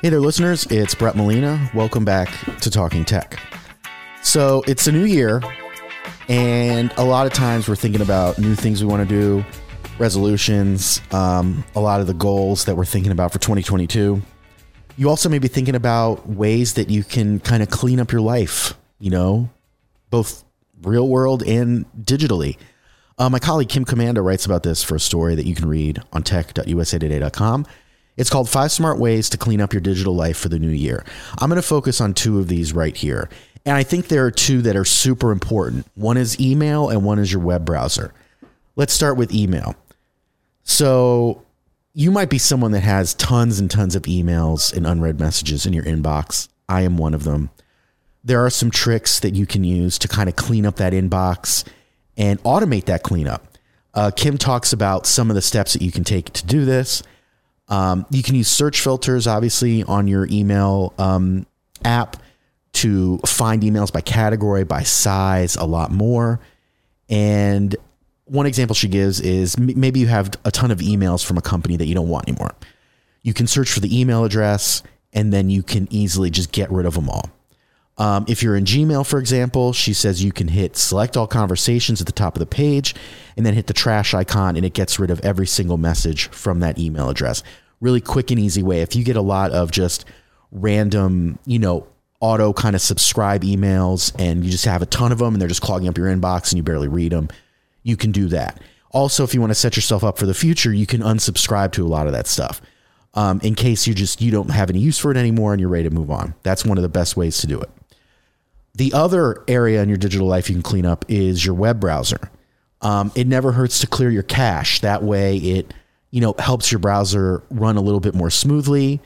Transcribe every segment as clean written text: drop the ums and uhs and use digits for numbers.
Hey there, listeners. It's Brett Molina. Welcome back to Talking Tech. So it's a new year, and a lot of times we're thinking about new things we want to do, resolutions, a lot of the goals that we're thinking about for 2022. You also may be thinking about ways that you can kind of clean up your life, you know, both real world and digitally. My colleague Kim Komando writes about this for a story that you can read on tech.usatoday.com. It's called 5 Smart Ways to Clean Up Your Digital Life for the New Year. I'm going to focus on 2 of these right here. And I think there are 2 that are super important. One is email and one is your web browser. Let's start with email. So you might be someone that has tons and tons of emails and unread messages in your inbox. I am one of them. There are some tricks that you can use to kind of clean up that inbox and automate that cleanup. Kim talks about some of the steps that you can take to do this. You can use search filters, obviously, on your email app to find emails by category, by size, a lot more. And one example she gives is maybe you have a ton of emails from a company that you don't want anymore. You can search for the email address, and then you can easily just get rid of them all. If you're in Gmail, for example, she says you can hit select all conversations at the top of the page and then hit the trash icon, and it gets rid of every single message from that email address. Really quick and easy way. If you get a lot of just random, auto kind of subscribe emails and you just have a ton of them and they're just clogging up your inbox and you barely read them, you can do that. Also, if you want to set yourself up for the future, you can unsubscribe to a lot of that stuff in case you don't have any use for it anymore and you're ready to move on. That's one of the best ways to do it. The other area in your digital life you can clean up is your web browser. It never hurts to clear your cache. That way it, helps your browser run a little bit more smoothly.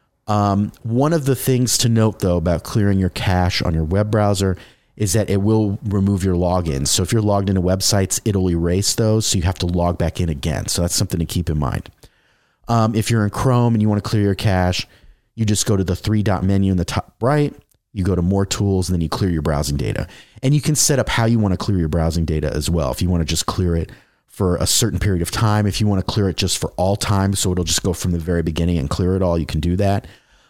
One of the things to note, though, about clearing your cache on your web browser is that it will remove your logins. So if you're logged into websites, it'll erase those. So you have to log back in again. So that's something to keep in mind. If you're in Chrome and you want to clear your cache, you just go to the 3-dot menu in the top right. You go to more tools, and then you clear your browsing data. And you can set up how you want to clear your browsing data as well. If you want to just clear it for a certain period of time, if you want to clear it just for all time, so it'll just go from the very beginning and clear it all, you can do that.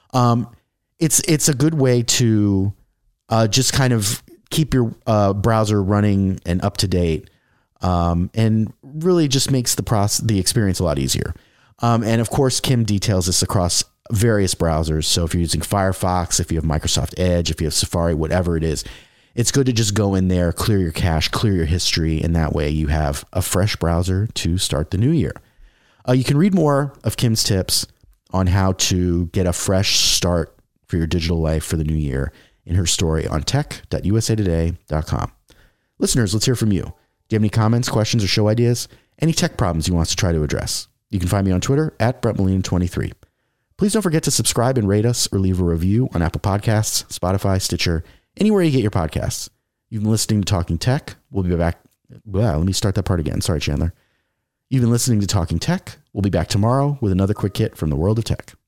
It's a good way to just kind of keep your browser running and up to date, and really just makes the experience a lot easier. And of course, Kim details this across various browsers. So if you're using Firefox, if you have Microsoft Edge, if you have Safari, whatever it is, it's good to just go in there, clear your cache, clear your history, and that way you have a fresh browser to start the new year. You can read more of Kim's tips on how to get a fresh start for your digital life for the new year in her story on tech.usatoday.com. Listeners, let's hear from you. Do you have any comments, questions, or show ideas? Any tech problems you want us to try to address? You can find me on Twitter at BrettMolina23. Please don't forget to subscribe and rate us or leave a review on Apple Podcasts, Spotify, Stitcher, anywhere you get your podcasts. You've been listening to Talking Tech. We'll be back. Well, let me start that part again. Sorry, Chandler. You've been listening to Talking Tech. We'll be back tomorrow with another quick hit from the world of tech.